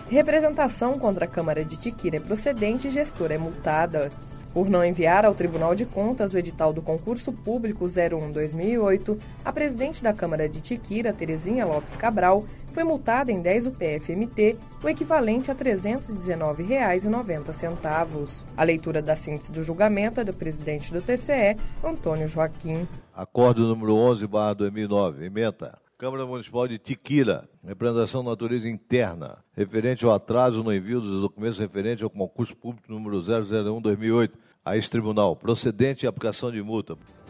Representação contra a Câmara de Tiquira é procedente e gestora é multada. Por não enviar ao Tribunal de Contas o edital do concurso público 01/2008, a presidente da Câmara de Tiquira, Terezinha Lopes Cabral, foi multada em 10 UPF-MT, o equivalente a R$ 319,90. A leitura da síntese do julgamento é do presidente do TCE, Antônio Joaquim. Acordo número 11/2009, ementa. Câmara Municipal de Tiquira, representação de natureza interna, referente ao atraso no envio dos documentos referentes ao concurso público número 001/2008, a esse tribunal, procedente e aplicação de multa.